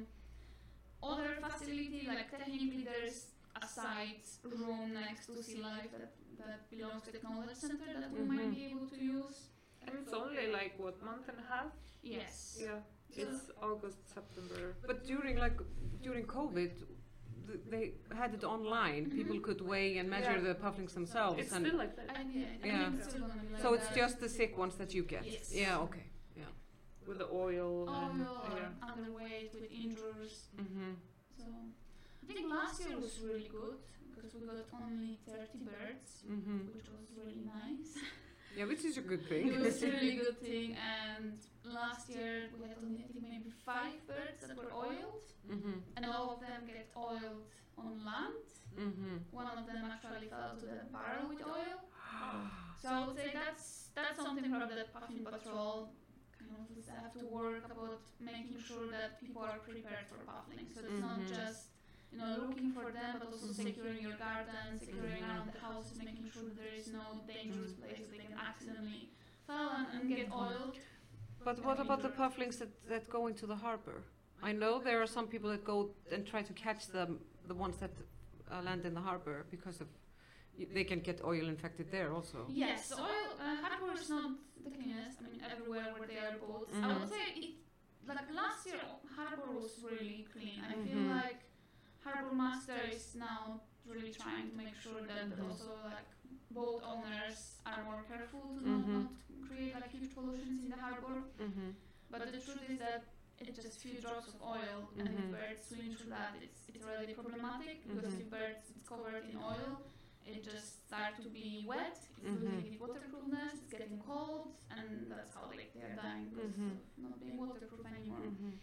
other facility, like technically there's a site room next to Sea Life that, that belongs to the Knowledge Center that we might Mhm. be able to use. And it's only like, what, month and a half? Yes. Yeah, it's August, September. But during like during COVID, th- they had it online. Mhm. People could weigh and measure Yeah. the pufflings themselves. It's and still like that. I, yeah, I Yeah. think it's still gonna be like so it's that. just the sick ones that you get. Yes. Yeah. Okay. With the oil and oil or yeah. underweight with injuries. Mm-hmm. So I think last year was really good because we got only thirty birds, Mm-hmm. which was really nice. Yeah, which is a good It thing. was a really good thing, and last year we had only I think maybe five birds that were oiled, Mm-hmm. and all of them get oiled on land. Mm-hmm. One of them actually fell to the barrel with oil. So I would say that's that's something probably that Puffin Patrol kind of they have to work about making sure that people are prepared for puffling. So it's not Mhm. just you know looking for them, but also Mhm. securing your garden, securing Mhm. around the houses, making sure that there is no dangerous places they can accidentally fall and, and get oiled. But what about the pufflings that, that go into the harbor? I know there are some people that go and try to catch them, the ones that uh, land in the harbor, because of y- they can get oil infected there also. Yes, so oil uh, harbor is not the cleanest. I mean, everywhere where there are boats, I Mhm. would say it. Like last year, harbor was really clean. I feel Mhm. like harbor master is now really trying to make sure that Mhm. also like boat owners are more careful to not, Mhm. not create like huge pollutions in the harbor. Mm-hmm. But the truth is that it's just few drops of oil, and if Mhm. birds swim through that, it's it's really problematic because Mhm. if birds it's covered in oil, it just starts to be wet. It's Mhm. losing its waterproofness. It's getting cold, and that's how like they are dying because Mhm. of not being waterproof anymore. Mm-hmm.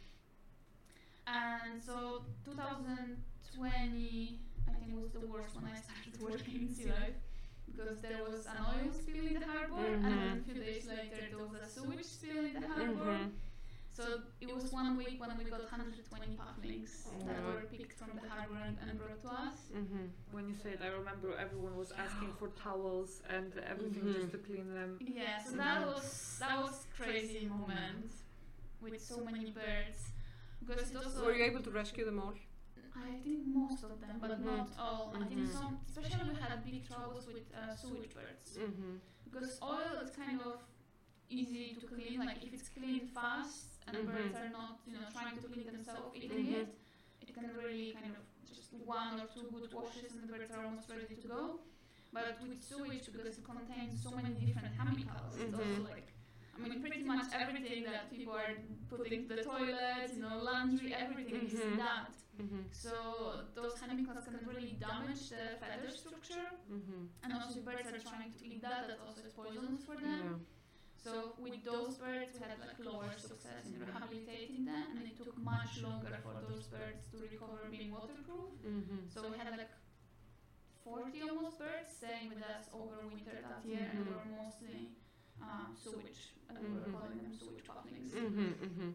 And so twenty twenty, I think, was the worst when I started working in Sea Life because there was an oil spill in the harbor, and then Mhm. a few days later there was a sewage spill in the harbor. Mm-hmm. So it was one week when we got one hundred twenty pufflings that Yeah. were picked from the harbor and, and brought to us. Mm-hmm. When you said, I remember everyone was asking for towels and everything Mhm. just to clean them. Yeah, so that was that was crazy moment with so many birds. Because it also Were you able to rescue them all? I think most of them, but Mhm. not all. I think Mhm. some, especially we had big troubles with uh, sewage birds. Mm-hmm. Because oil is kind of easy to clean. Like if it's cleaned fast and Mhm. birds are not, you know, trying to clean themselves eating Mhm. it, it can really kind of just one or two good washes and the birds are almost ready to go. But with sewage, because it contains so many different chemicals, it's also Mhm. like, I mean, pretty much everything that people are putting to the toilets, you know, laundry, everything is in Mhm. that. Mm-hmm. So those chemicals can really damage the feather structure, Mm-hmm. and also if birds are trying to eat that, that also is poisonous for them. Yeah. So with those birds, we had like lower success in rehabilitating them, and it took much longer for those birds to recover being waterproof. Mm-hmm. So we had like forty almost birds staying with us over winter that year, and they Mhm. were mostly uh, sewage. Uh, we Mhm. were calling them sewage pufflings. Mm-hmm. Mm-hmm.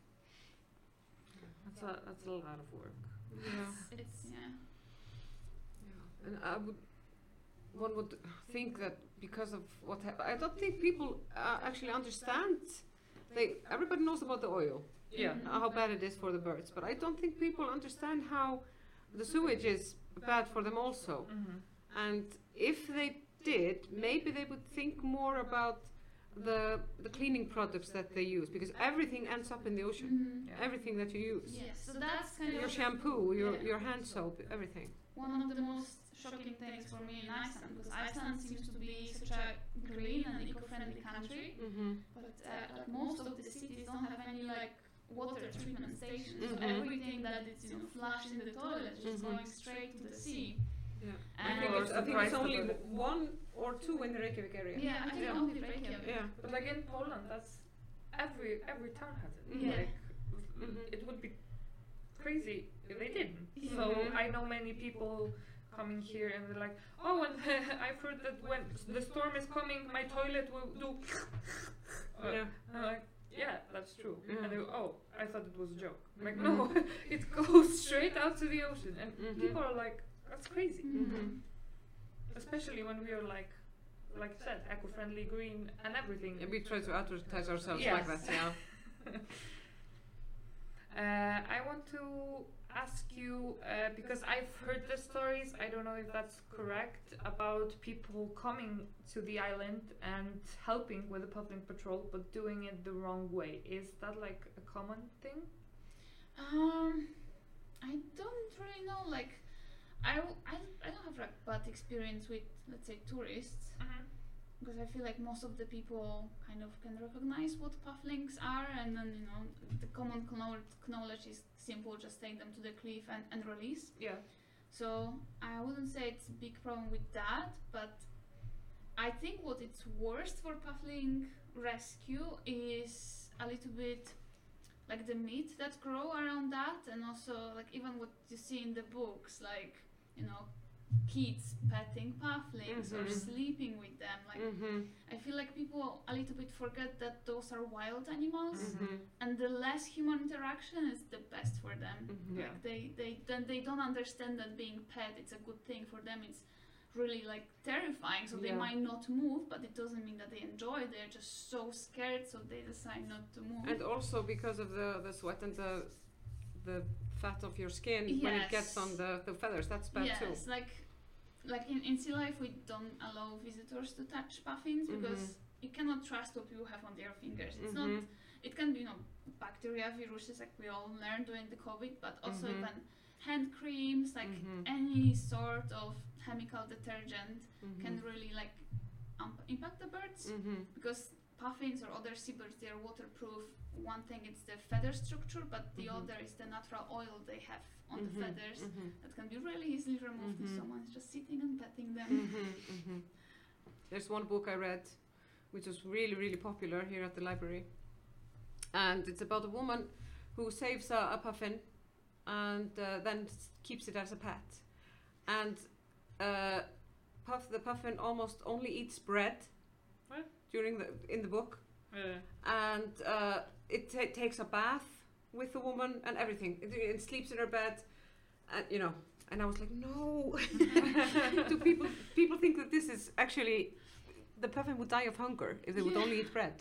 That's a, that's a lot of work. Yeah. It's yeah. And I would, one would think that because of what happened, I don't think people uh, actually understand. They everybody knows about the oil, Yeah. Mhm. uh, how bad it is for the birds, but I don't think people understand how the sewage is bad for them also. Mm-hmm. And if they did, maybe they would think more about the the cleaning products that they use, because everything ends up in the ocean. Mhm. Yeah. Everything that you use, Yes, so that's kind your of shampoo, your Yeah. your hand soap, everything. one of the most shocking things for me in Iceland, because Iceland seems to be such a green and eco-friendly country, Mm-hmm. but uh, like most of the cities don't have any like water treatment stations. Mhm. So everything that is you know flushed in the toilet is just Mhm. going straight to the sea. Yeah. I And think, Or it's, I think it's surprised only about it. one or two in the Reykjavik area. yeah, I think Yeah. only Reykjavik. Yeah. But like in Poland, that's every every town has it. Yeah. Like, Mhm. it would be crazy if they didn't. Yeah. So Mhm. I know many people coming here and they're like, oh, and I've heard that when the storm is coming, my toilet will do. Uh, Yeah. I'm like, yeah, that's true. Yeah. And they go, oh, I thought it was a joke. I'm like, Mhm. no, it goes straight out to the ocean, and Mhm. people are like, that's crazy. Mhm. Especially when we are like, like I said, eco-friendly, green, and everything. And we try to advertise ourselves Yes. like that. Yeah. Uh, I want to ask you, uh, because I've heard the stories, I don't know if that's correct, about people coming to the island and helping with the puffling patrol, but doing it the wrong way. Is that like a common thing? Um, I don't really know. Like, I, w- I, I don't have like bad experience with let's say tourists. Because I feel like most of the people kind of can recognize what pufflings are, and then you know the common knowledge, knowledge is simple: just take them to the cliff and, and release. Yeah. So I wouldn't say it's a big problem with that, but I think what it's worst for puffling rescue is a little bit like the myth that grow around that, and also like even what you see in the books, like you know kids petting puffins or Mhm. sleeping with them. Like Mhm. I feel like people a little bit forget that those are wild animals, Mhm. and the less human interaction is the best for them. Mhm. Yeah. Like they they don't they don't understand that being pet it's a good thing for them. It's really like terrifying. So they Yeah. might not move, but it doesn't mean that they enjoy. They're just so scared, so they decide not to move. And also because of the, the sweat and the the fat of your skin when it gets Yes. on the, the feathers, that's bad yes, too. like like in, in sea life we don't allow visitors to touch puffins because Mhm. you cannot trust what people have on their fingers. It's Mhm. not it can be you know bacteria, viruses like we all learned during the COVID, but also Mhm. even hand creams, like Mhm. any sort of chemical detergent Mhm. can really like um, impact the birds Mhm. because puffins or other seabirds they are waterproof. One thing it's the feather structure, but the Mhm. other is the natural oil they have on the Mhm. feathers Mhm. that can be really easily removed if Mhm. someone's just sitting and petting them. Mhm. Mhm. There's one book I read which was really really popular here at the library, and it's about a woman who saves a, a puffin and uh, then s- keeps it as a pet, and uh, puff the puffin almost only eats bread What? during the in the book, Yeah. and uh, it ta takes a bath with the woman and everything. It, it sleeps in her bed, and you know. And I was like, no. Do people people think that this is actually the puffin would die of hunger if they would Yeah. only eat bread?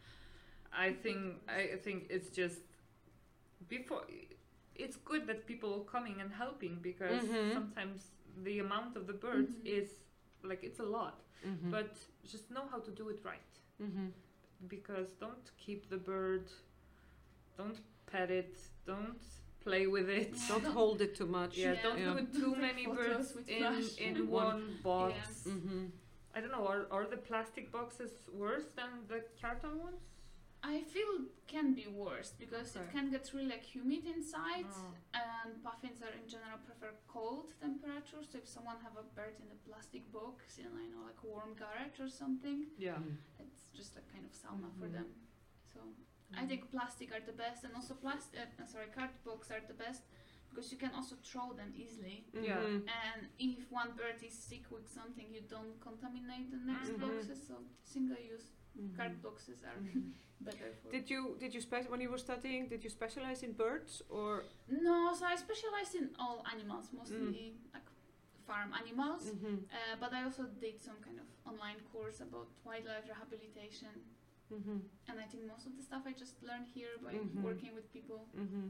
I think I think it's just before. It's good that people are coming and helping because Mhm. sometimes the amount of the birds Mhm. is like it's a lot. Mm-hmm. But just know how to do it right. Mm-hmm. Because don't keep the bird, don't pet it, don't play with it. Yeah. Don't hold it too much. Yeah, Yeah. don't Yeah. put too Take many photos birds with in flash. in One- one box. Yes. Mm-hmm. I don't know. Are are the plastic boxes worse than the carton ones? I feel can be worse because Okay. it can get really like humid inside, Oh. and puffins are in general prefer cold temperatures. So if someone have a bird in a plastic box in I know like a warm garage or something, Yeah. it's just like kind of sauna for Mhm. them. So I think plastic are the best, and also plastic. Uh, sorry, cardbox are the best because you can also throw them easily. Yeah. Mm-hmm. And if one bird is sick with something, you don't contaminate the next Mhm. boxes. So single-use Mm-hmm. card boxes are Mhm. better for. Did you did you spec when you were studying? Did you specialize in birds or? No, so I specialize in all animals, mostly like farm animals. Mm-hmm. Uh, but I also did some kind of online course about wildlife rehabilitation, Mm-hmm. and I think most of the stuff I just learned here by Mhm. working with people. Mm-hmm.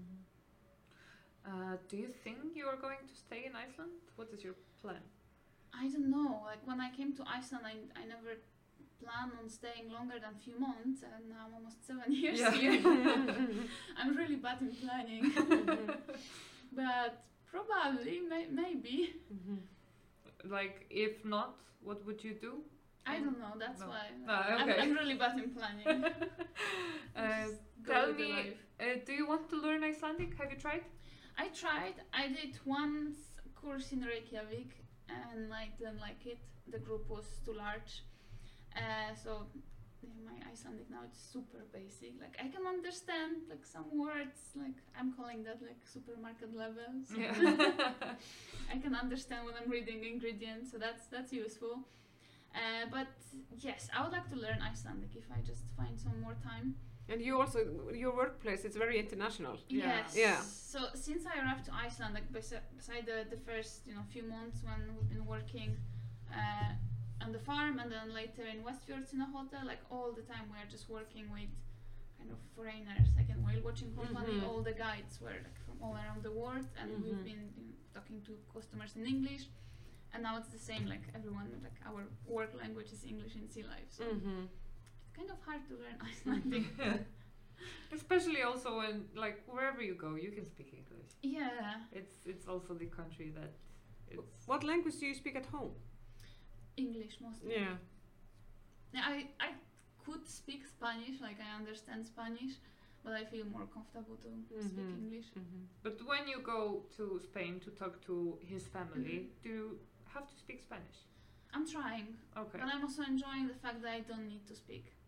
Uh, do you think you are going to stay in Iceland? What is your plan? I don't know. Like when I came to Iceland, I I never planned on staying longer than few months, and now I'm almost seven years Yeah. here. I'm really bad in planning, but probably may- maybe. Mm-hmm. Like, if not, what would you do? I don't know. That's No. why Ah, I'm, okay. I'm really bad in planning. Uh, Just go tell with the me, life. uh, do you want to learn Icelandic? Have you tried? I tried. I did one s- course in Reykjavik, and I didn't like it. The group was too large. Uh, so yeah, my Icelandic now it's super basic. Like I can understand like some words. Like I'm calling that like supermarket level. So I can understand when I'm reading ingredients. So that's that's useful. Uh, but yes, I would like to learn Icelandic if I just find some more time. And you also your workplace it's very international. Yeah. Yes. Yeah. So since I arrived to Iceland, like besi- beside the, the first you know few months when we've been working uh, on the farm, and then later in Westfjords in a hotel, like all the time we are just working with kind of foreigners, like in whale watching company. Mhm. All the guides were like from all around the world, and Mhm. we've been you know, talking to customers in English. And now it's the same. Like everyone, like our work language is English in sea life. So Mm-hmm. it's kind of hard to learn Icelandic. Especially also when, like, wherever you go, you can speak English. Yeah. It's it's also the country that it's. What language do you speak at home? English mostly. Yeah. Yeah, I, I could speak Spanish, like I understand Spanish, but I feel more comfortable to speak Mhm. English. Mm-hmm. But when you go to Spain to talk to his family, Mhm. do you have to speak Spanish? I'm trying, Okay. but I'm also enjoying the fact that I don't need to speak.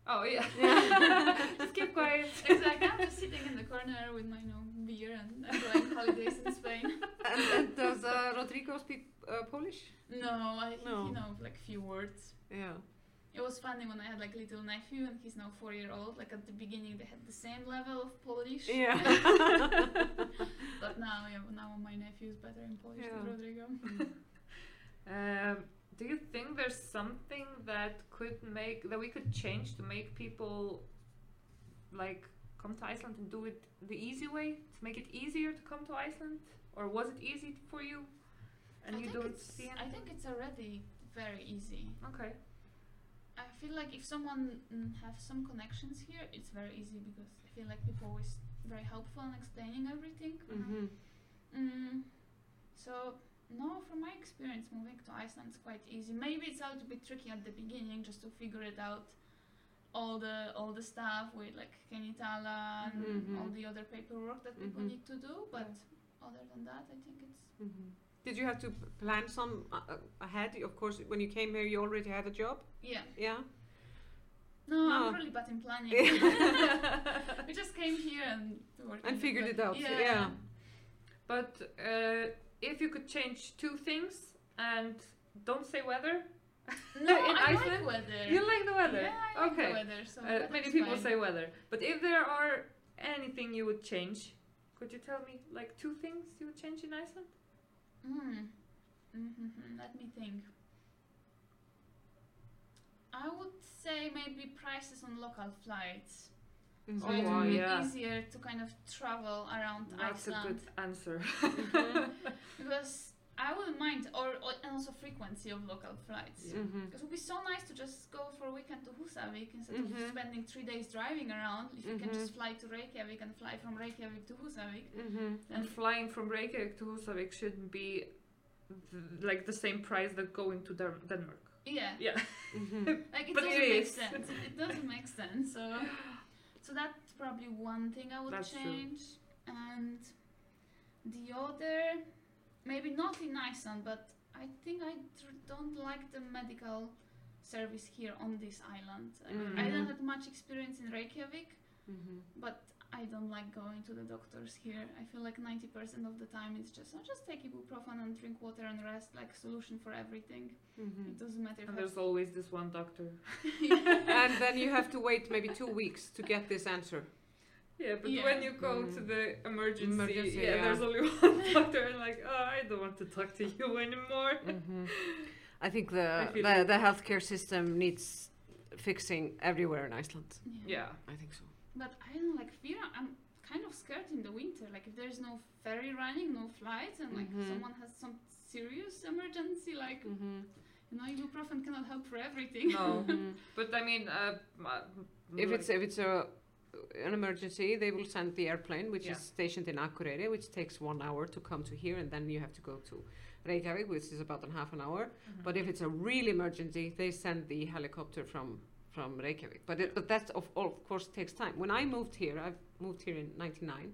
Oh yeah. Just keep quiet. Exactly. I'm just sitting in the corner with my you know, beer and enjoying holidays in Spain. And, and does uh, Rodrigo speak uh, Polish? No, I think No. he knows like few words. Yeah. It was funny when I had like little nephew and he's now four year old. Like at the beginning they had the same level of Polish. Yeah. But now, yeah, now my nephew is better in Polish Yeah. than Rodrigo. Um, do you think there's something that could make that we could change to make people like come to Iceland and do it the easy way, to make it easier to come to Iceland, or was it easy for you? And I you think don't it's, see anything? I think it's already very easy. Okay. I feel like if someone mm, has some connections here, it's very easy because I feel like people always very helpful in explaining everything. Mm-hmm. Mm, so no, from my experience, moving to Iceland is quite easy. Maybe it's a little bit tricky at the beginning just to figure it out. All the all the stuff with like Kenitala and Mhm. all the other paperwork that people Mhm. need to do, but other than that, I think it's Mm-hmm. Did you have to p- plan some uh, uh, ahead? Of course, when you came here, you already had a job. yeah. Yeah. No, No. I'm really bad in planning. We just came here and worked And on figured like- it out, Yeah. yeah. But uh, if you could change two things, and don't say weather. No, In I Iceland? like weather. You like the weather? Yeah, I like okay. the weather. So Uh, that many is people fine. say weather, but if there are anything you would change, could you tell me like two things you would change in Iceland? Mm. Mm-hmm. Let me think. I would say maybe prices on local flights. Mhm. So Oh, it wow, would be yeah. easier to kind of travel around That's a Iceland. good answer. Because I wouldn't mind, or, or and also frequency of local flights. Mhm. Because it would be so nice to just go for a weekend to Husavik instead Mhm. of spending three days driving around. If you can Mhm. just fly to Reykjavik and fly from Reykjavik to Husavik. Mhm. And flying from Reykjavik to Husavik shouldn't be th- like the same price that going to Den- Denmark. Yeah, Yeah. Mhm. like it But it doesn't make is. sense. It doesn't make sense. So, so that's probably one thing I would That's true. change. And the other, maybe not in Iceland, but I think I dr- don't like the medical service here on this island. I, mean, I Mhm. don't have much experience in Reykjavik, Mhm. but I don't like going to the doctors here. I feel like ninety percent of the time it's just, oh, just take ibuprofen and drink water and rest, like solution for everything. Mhm. It doesn't matter if And I there's always this one doctor. And then you have to wait maybe two weeks to get this answer. Yeah, but Yeah. when you go Mm. to the emergency, Emergency, yeah, yeah. there's only one doctor, and like, oh, I don't want to talk to you anymore. Mhm. I think the I feel the, like- the healthcare system needs fixing everywhere in Iceland. Yeah. I think so. But I don't know, like fear. I'm kind of scared in the winter. Like if there's no ferry running, no flights, and like Mhm. someone has some serious emergency, like Mhm. you know, ibuprofen cannot help for everything. No, Mhm. but I mean, uh, m- If like- it's if it's a an emergency, they will send the airplane, which Yeah. is stationed in Akureyri, which takes one hour to come to here, and then you have to go to Reykjavik, which is about a half an hour. Mhm. But if it's a real emergency, they send the helicopter from from Reykjavik. But it, but that of, of course takes time. When I moved here, I moved here in ninety-nine.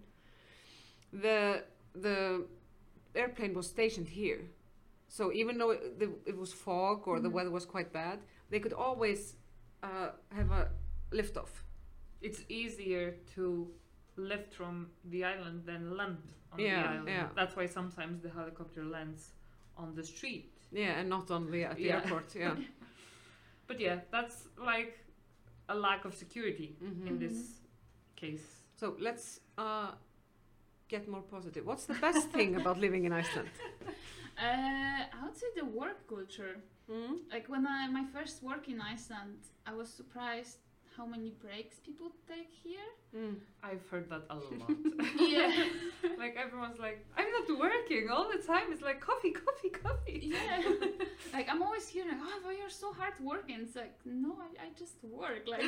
The the airplane was stationed here, so even though it, the, it was fog or the Mhm. weather was quite bad, they could always uh, have a lift off. it's easier to lift from the island than land on Yeah, the island. yeah. That's why sometimes the helicopter lands on the street. Yeah, and not on the at the Yeah. airport. Yeah. But yeah, that's like a lack of security Mhm. in this case. So let's uh, get more positive. What's the best thing about living in Iceland? Uh, I would say the work culture. Mm? Like when I my first work in Iceland, I was surprised how many breaks people take here. Mm. I've heard that a lot. Yeah. Like everyone's like, I'm not working all the time. It's like coffee, coffee, coffee. Yeah. Like I'm always hearing, oh, but you're so hard working. It's like, no, I, I just work. Like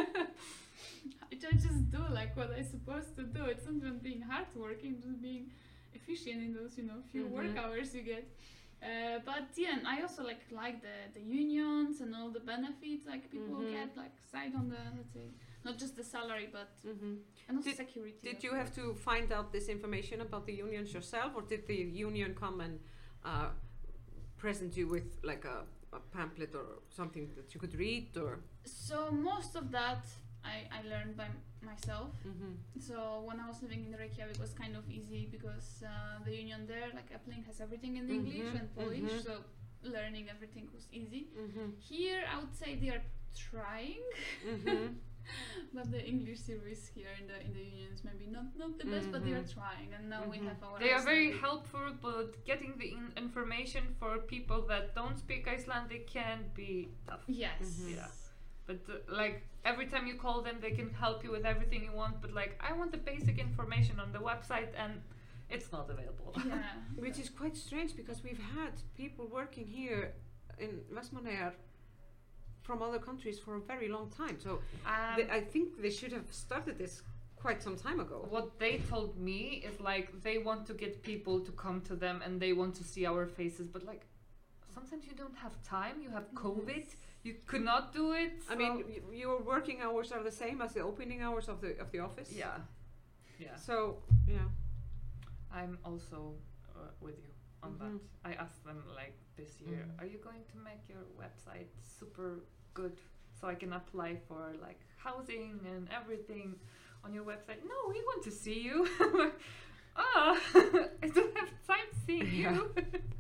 I ju- just do like what I'm supposed to do. It's not even being hard working, just being efficient in those, you know, few work Mhm. hours you get. Uh, but yeah, and I also like like the, the unions and all the benefits like people Mhm. get like side on the, let's say, not just the salary but Mhm. and also Did- security. Did of you work. have to find out this information about the unions yourself, or did the union come and uh, present you with like a a pamphlet or something that you could read, or? So most of that I, I learned by m- myself. Mm-hmm. So when I was living in Reykjavik, it was kind of easy because uh, the union there, like Eppling, has everything in Mhm, English and Polish, mhm. so learning everything was easy. Mm-hmm. Here, I would say they are trying, Mm-hmm. but the English service here in the in the union is maybe not not the best, but they are Mhm. trying, and now we Mhm. have our. They are very Icelandic- helpful, but getting the in- information for people that don't speak Icelandic can be tough. Yes. Mhm. Yeah. But uh, like every time you call them, they can help you with everything you want. But like, I want the basic information on the website, and it's not available. Yeah. Which is quite strange because we've had people working here in Vestmannaeyjar from other countries for a very long time. So Um, they, I think they should have started this quite some time ago. what they told me is like they want to get people to come to them and they want to see our faces, but like sometimes you don't have time. You have COVID. You could not do it. I mean, so- y- your working hours are the same as the opening hours of the of the office. yeah, yeah. So yeah. I'm also uh, with you on Mhm. that. I asked them like this year, Mhm. are you going to make your website super good so I can apply for like housing and everything on your website? No, we want to see you. Ah, I don't have time seeing Yeah. you.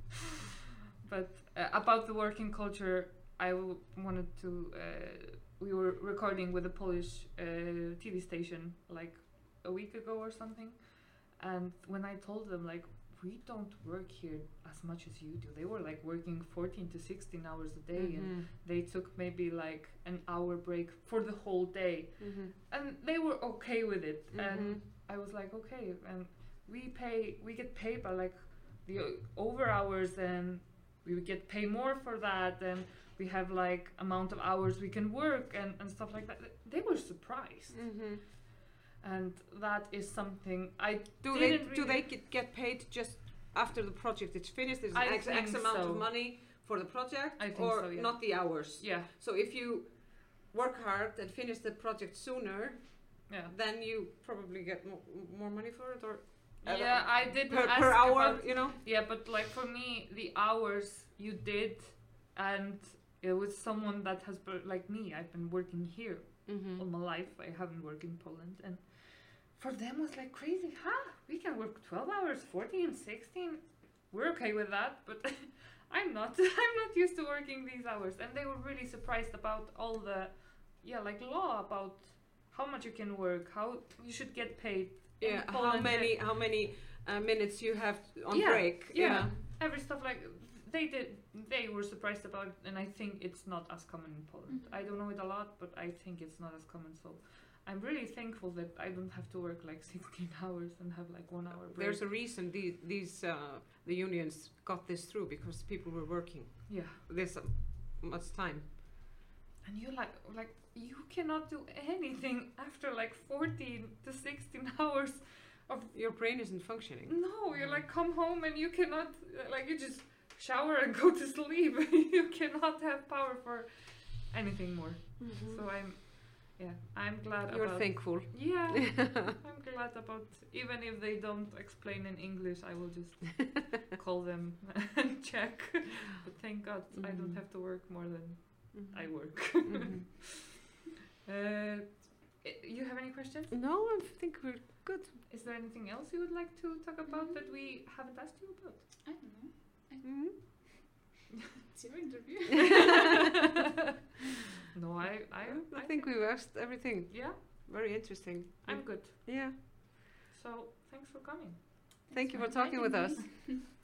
But uh, about the working culture, I w- wanted to. Uh, we were recording with a Polish uh, T V station like a week ago or something, and when I told them like we don't work here as much as you do, they were like working fourteen to sixteen hours a day, and Mhm. they took maybe like an hour break for the whole day, Mhm. and they were okay with it. And Mhm. I was like, okay, and we pay, we get paid by like the o- over hours, and we would get paid more for that, and we have like amount of hours we can work and, and stuff like that. They were surprised, Mhm. and that is something I Do they didn't do really- they get, get paid just after the project is finished? There's I an X, X think amount so. of money for the project, I think or so, yeah. not the hours. yeah, So if you work hard and finish the project sooner, yeah. then you probably get mo- more money for it, or uh, Yeah, I didn't per, ask per hour, about- you know. Yeah, but like for me, the hours you did, and it was someone that has been, like me. I've been working here Mm-hmm. all my life. I haven't worked in Poland, and for them was like crazy. Huh? We can work twelve hours, fourteen, sixteen. We're okay with that, but I'm not. I'm not used to working these hours, and they were really surprised about all the, yeah, like law about how much you can work, how you should get paid. in Yeah, how Poland, many how many uh, minutes you have on Yeah, break? yeah. every stuff like they did they were surprised about it, and I think it's not as common in Poland. Mhm. I don't know it a lot, but I think it's not as common, so I'm really thankful that I don't have to work like sixteen hours and have like one hour break. There's a reason the, these uh, the unions got this through, because people were working yeah, this um, much time. and you like like you cannot do anything after like fourteen to sixteen hours of Your brain isn't functioning. no, you like come home and you cannot uh, like you just shower and go to sleep. You cannot have power for anything more. So I'm, yeah, I'm glad You're about. thankful. Yeah, I'm glad about. Even if they don't explain in English, I will just call them and check. But thank God I don't Mhm. have to work more than I work. Mhm. uh, i- you have any questions? No, I think we're good. Is there anything else you would like to talk about that we haven't asked you about? I don't know. Mhm. It's your interview. No, I, I, I think we've asked everything. yeah, Very interesting. I'm good. Yeah. So thanks for coming. Thank you for for talking with inviting us. me.